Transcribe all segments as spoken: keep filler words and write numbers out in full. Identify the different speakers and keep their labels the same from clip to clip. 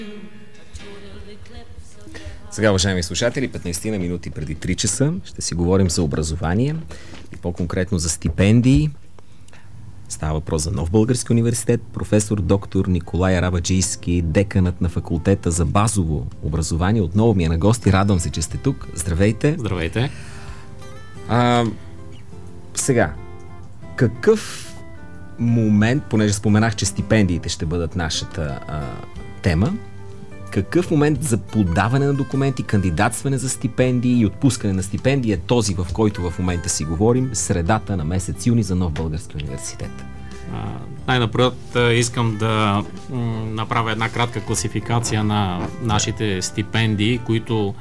Speaker 1: Сега, уважаеми слушатели, петнайсет на минути преди три часа ще си говорим за образование и по-конкретно за стипендии. Става въпрос за Нов български университет. Професор доктор Николай Арабаджийски, деканът на факултета за базово образование, отново ми е на гости. Радвам се, че сте тук. Здравейте!
Speaker 2: Здравейте!
Speaker 1: А, сега, какъв момент, понеже споменах, че стипендиите ще бъдат нашата а, тема, какъв момент за подаване на документи, кандидатстване за стипендии и отпускане на стипендии е този, в който в момента си говорим, средата на месец юни за Нов български университет?
Speaker 2: Най-напред искам да м, направя една кратка класификация на нашите стипендии, които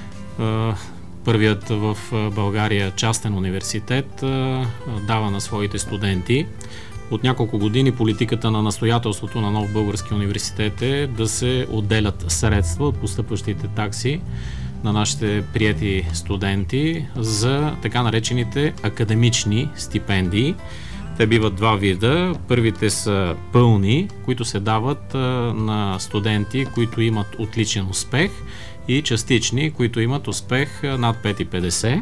Speaker 2: е, първият в България частен университет е, дава на своите студенти. От няколко години политиката на настоятелството на Нов български университет е да се отделят средства от постъпващите такси на нашите приети студенти за така наречените академични стипендии. Те биват два вида. Първите са пълни, които се дават а, на студенти, които имат отличен успех, и частични, които имат успех над пет цяло и петдесет,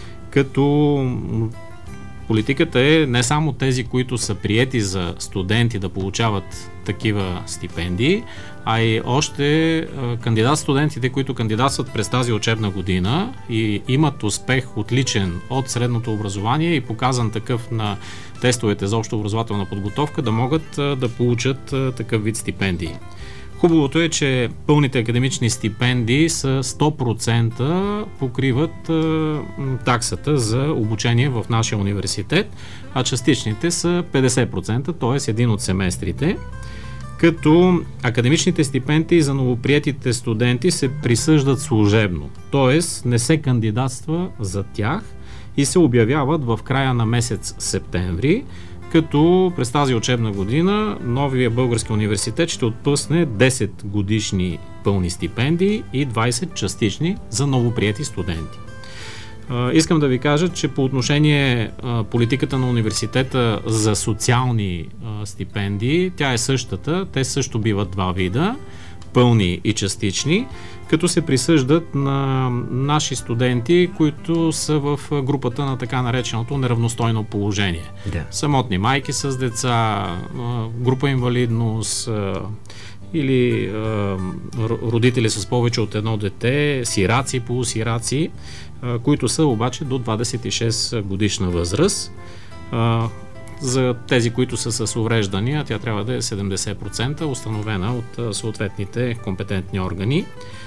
Speaker 2: като политиката е не само тези, които са приети за студенти да получават такива стипендии, а и още кандидат студентите, които кандидатстват през тази учебна година и имат успех отличен от средното образование и показан такъв на тестовете за общообразователна подготовка, да могат да получат такъв вид стипендии. Хубавото е, че пълните академични стипендии са сто процента покриват е, таксата за обучение в нашия университет, а частичните са петдесет процента, т.е. един от семестрите, като академичните стипендии за новоприетите студенти се присъждат служебно, т.е. не се кандидатства за тях и се обявяват в края на месец септември, като през тази учебна година Новия български университет ще отпусне десет годишни пълни стипендии и двайсет частични за новоприети студенти. Искам да ви кажа, че по отношение политиката на университета за социални стипендии, тя е същата. Те също биват два вида, пълни и частични, като се присъждат на наши студенти, които са в групата на така нареченото неравностойно положение.
Speaker 1: Да.
Speaker 2: Самотни майки с деца, група инвалидност или родители с повече от едно дете, сираци, полусираци, които са обаче до двадесет и шест годишна възраст. За тези, които са с увреждания, тя трябва да е седемдесет процента, установена от съответните компетентни органи.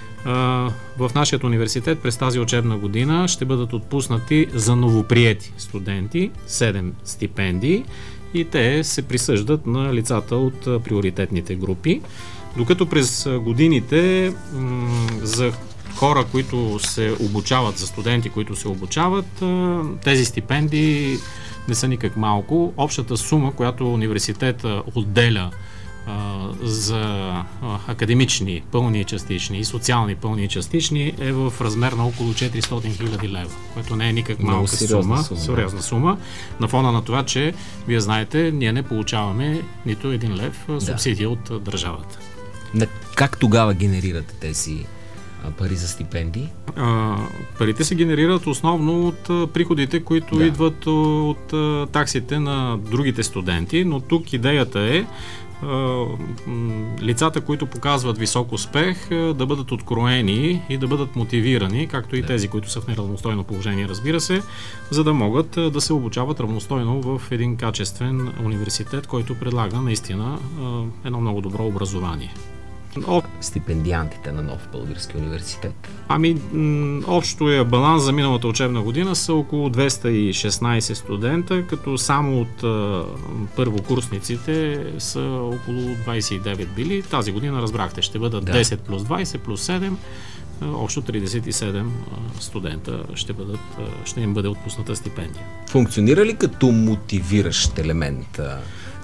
Speaker 2: В нашия университет през тази учебна година ще бъдат отпуснати за новоприети студенти седем стипендии и те се присъждат на лицата от приоритетните групи. Докато през годините м- за хора, които се обучават, за студенти, които се обучават, тези стипендии не са никак малко. Общата сума, която университета отделя а, за а, академични, пълни и частични и социални пълни и частични е в размер на около четиристотин хиляди лева, което не е никак малка сума,
Speaker 1: сума,
Speaker 2: сериозна сума, на фона на това, че вие знаете, ние не получаваме нито един лев
Speaker 1: да.
Speaker 2: субсидия от държавата.
Speaker 1: Как тогава генерирате тези пари за стипендии?
Speaker 2: А, парите се генерират основно от а, приходите, които да. идват от а, таксите на другите студенти, но тук идеята е а, м, лицата, които показват висок успех, а, да бъдат откроени и да бъдат мотивирани, както и да. тези, които са в неравностойно положение, разбира се, за да могат а, да се обучават равностойно в един качествен университет, който предлага наистина а, едно много добро образование.
Speaker 1: От стипендиантите на Нов български университет?
Speaker 2: Ами, м- общия баланс за миналата учебна година са около двеста и шестнайсет студента, като само от а, първокурсниците са около двайсет и девет били. Тази година, разбрахте, ще бъдат да. десет плюс двайсет плюс седем, а, общо трийсет и седем а, студента ще, бъдат, а, ще им бъде отпусната стипендия.
Speaker 1: Функционира ли като мотивиращ елемент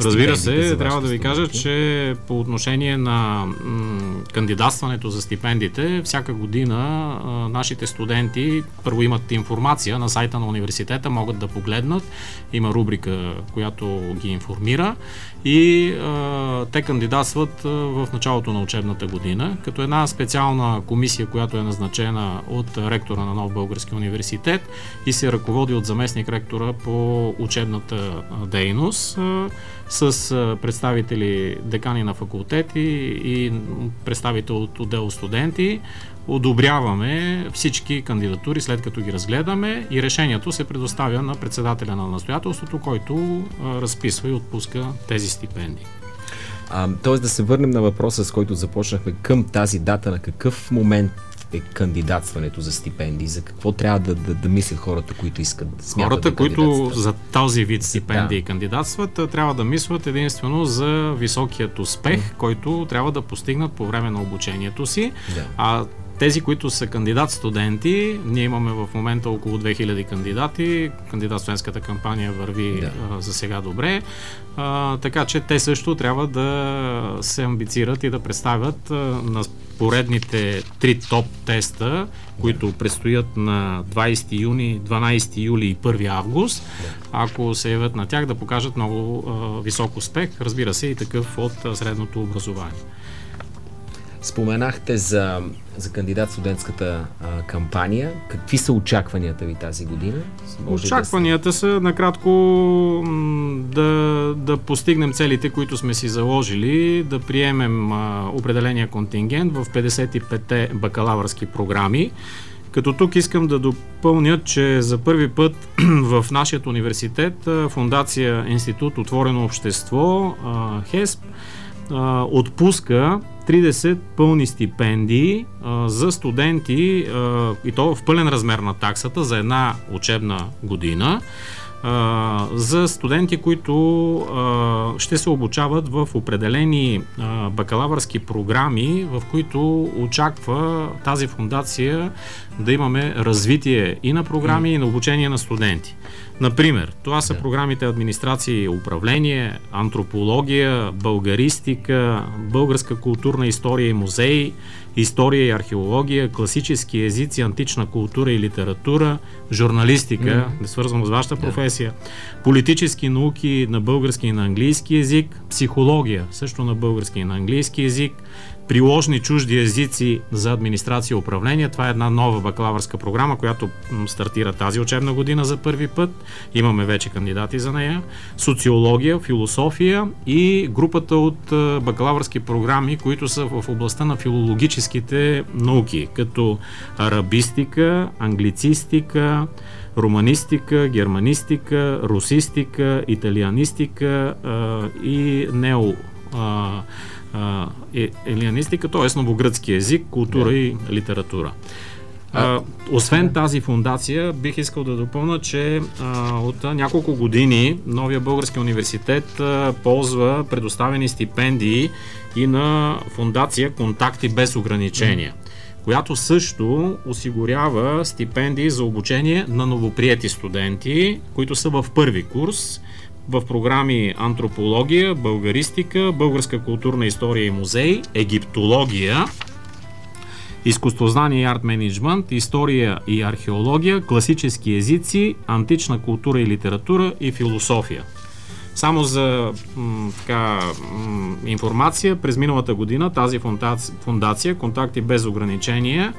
Speaker 2: Разбира се, трябва да ви кажа, че по отношение на м, кандидатстването за стипендиите, всяка година а, нашите студенти първо имат информация на сайта на университета, могат да погледнат, има рубрика, която ги информира и а, те кандидатстват а, в началото на учебната година, като една специална комисия, която е назначена от ректора на Нов български университет и се ръководи от заместник ректора по учебната дейност, а, с а, представители декани на факултети и представител от отдел студенти. Одобряваме всички кандидатури, след като ги разгледаме, и решението се предоставя на председателя на настоятелството, който а, разписва и отпуска тези стипендии.
Speaker 1: А, тоест да се върнем на въпроса, с който започнахме, към тази дата, на какъв момент е кандидатстването за стипендии? За какво трябва да, да, да мислят хората, които искат да смятат
Speaker 2: Хората,
Speaker 1: да
Speaker 2: които за този вид стипендии
Speaker 1: да.
Speaker 2: кандидатстват, трябва да мислят единствено за високият успех, mm. който трябва да постигнат по време на обучението си. Да. А тези, които са кандидат-студенти, ние имаме в момента около две хиляди кандидати, кандидат-студентската кампания върви да. а, за сега добре, а, така че те също трябва да се амбицират и да представят а, на поредните три топ теста, които предстоят на двадесети юни, дванадесети юли и първи август. Ако се явят на тях, да покажат много а, висок успех, разбира се, и такъв от а, средното образование.
Speaker 1: Споменахте за, за кандидат-студентската а, кампания. Какви са очакванията ви тази година?
Speaker 2: Може очакванията да са, накратко, да, да постигнем целите, които сме си заложили, да приемем а, определения контингент в петдесет и петте бакалавърски програми. Като тук искам да допълня, че за първи път в нашия университет Фондация Институт Отворено общество, а, ХЕСП, а, отпуска тридесет пълни стипендии а, за студенти, а, и то в пълен размер на таксата за една учебна година, а, за студенти, които а, ще се обучават в определени а, бакалавърски програми, в които очаква тази фондация да имаме развитие и на програми, mm. и на обучение на студенти. Например, това са yeah. програмите администрация и управление, антропология, българистика, българска културна история и музей, история и археология, класически езици, антична култура и литература, журналистика, mm. не свързвам с вашата yeah. професия, политически науки на български и на английски език, психология също на български и на английски език, приложни чужди езици за администрация и управление. Това е една нова бакалавърска програма, която стартира тази учебна година за първи път. Имаме вече кандидати за нея. Социология, философия и групата от бакалавърски програми, които са в областта на филологическите науки, като арабистика, англицистика, романистика, германистика, русистика, италианистика а, и нео а, Uh, е, елианистика, т.е. новогръцки език, култура yeah. и литература. Uh, освен yeah. тази фондация, бих искал да допълня, че uh, от uh, няколко години Новия български университет uh, ползва предоставени стипендии и на фондация Контакти без ограничения, mm. която също осигурява стипендии за обучение на новоприети студенти, които са в първи курс, в програми антропология, българистика, българска културна история и музей, египтология, изкуствознание и арт менеджмент, история и археология, класически езици, антична култура и литература и философия. Само за м, така, м, информация, през миналата година тази фундация, фундация Контакти без ограничения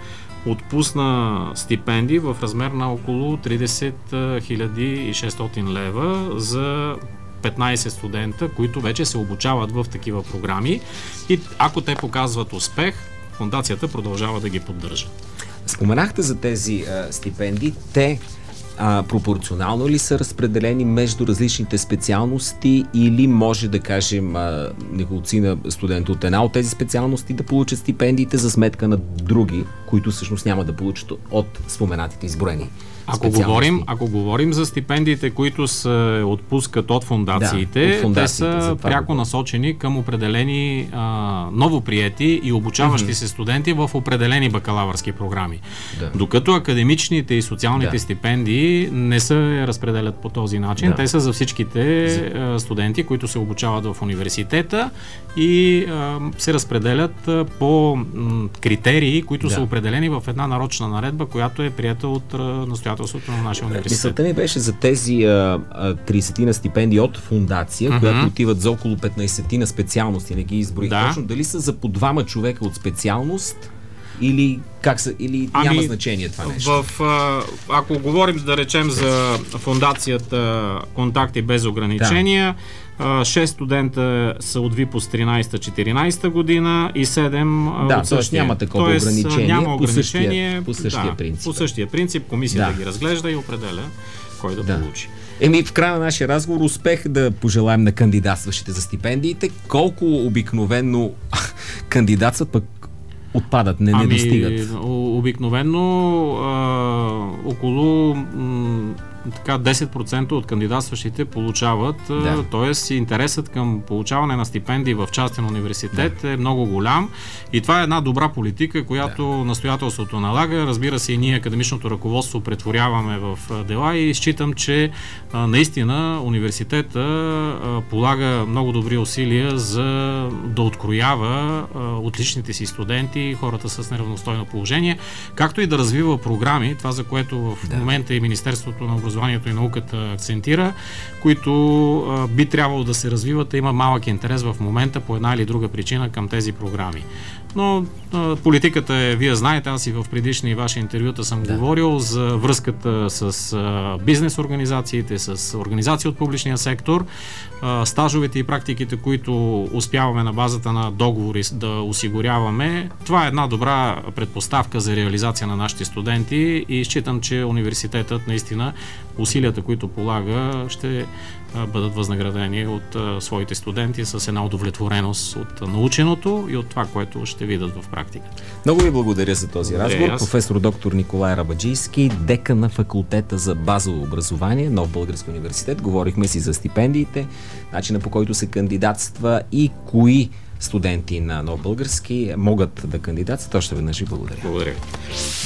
Speaker 2: отпусна стипендии в размер на около тридесет хиляди и шестстотин лева за петнадесет студента, които вече се обучават в такива програми, и ако те показват успех, фондацията продължава да ги поддържа.
Speaker 1: Споменахте за тези а, стипендии. Те а, пропорционално ли са разпределени между различните специалности, или може да кажем а, неколцина студенти от една от тези специалности да получат стипендиите за сметка на други, които всъщност няма да получат от споменатите изброени?
Speaker 2: Ако говорим, ако говорим за стипендиите, които се отпускат от фундациите,
Speaker 1: да, от фундациите
Speaker 2: те са пряко
Speaker 1: говорим.
Speaker 2: насочени към определени а, новоприети и обучаващи mm-hmm. се студенти в определени бакалавърски програми. Да. Докато академичните и социалните да. стипендии не се разпределят по този начин. Да. Те са за всичките за... студенти, които се обучават в университета и а, се разпределят а, по м, критерии, които да. са определени в една нарочна наредба, която е приета от настоятелството на нашия университет.
Speaker 1: Мисълта ми беше за тези а, а, трийсет на стипендии от фундация, uh-huh. която отиват за около петнайсет на специалности, не ги изброих да. точно. Дали са за по двама човека от специалност или как са, или ами, няма значение това нещо?
Speaker 2: В, а, ако говорим, да речем, за фундацията Контакти без ограничения, да. шест студента са от ВИПОС тринайсета-четиринайсета година и седем
Speaker 1: да,
Speaker 2: от същия.
Speaker 1: Няма такова
Speaker 2: тоест,
Speaker 1: ограничение,
Speaker 2: няма
Speaker 1: ограничение по същия, по същия
Speaker 2: да,
Speaker 1: принцип.
Speaker 2: По същия принцип комисията да. ги разглежда и определя кой да, да. получи.
Speaker 1: Еми, в края на нашия разговор успех да пожелаем на кандидатстващите за стипендиите. Колко обикновено кандидатстват, пък отпадат, не,
Speaker 2: ами,
Speaker 1: не достигат?
Speaker 2: Обикновено а, около м, така десет процента от кандидатстващите получават, да. т.е. интересът към получаване на стипендии в частен университет да. е много голям и това е една добра политика, която да. настоятелството налага. Разбира се, и ние, академичното ръководство, претворяваме в дела и считам, че а, наистина университета а, полага много добри усилия за да откроява а, отличните си студенти, хората с неравностойно положение, както и да развива програми, това за което в да. момента и Министерството на образованието и науката акцентира, които а, би трябвало да се развиват. Има малък интерес в момента по една или друга причина към тези програми. Но а, политиката е, вие знаете, аз и в предишни ваши интервюта съм да. говорил за връзката с а, бизнес организациите, с организации от публичния сектор, а, стажовете и практиките, които успяваме на базата на договори да осигуряваме. Това е една добра предпоставка за реализация на нашите студенти и считам, че университетът наистина усилията, които полага, ще бъдат възнаградени от а, своите студенти с една удовлетвореност от наученото и от това, което ще видят в практика.
Speaker 1: Много ви благодаря за този разговор. Аз... Професор доктор Николай Рабаджийски, декан на факултета за базово образование, Нов български университет. Говорихме си за стипендиите, начина по който се кандидатства и кои студенти на Нов български могат да кандидатстват. Още веднъж ви благодаря.
Speaker 2: Благодаря.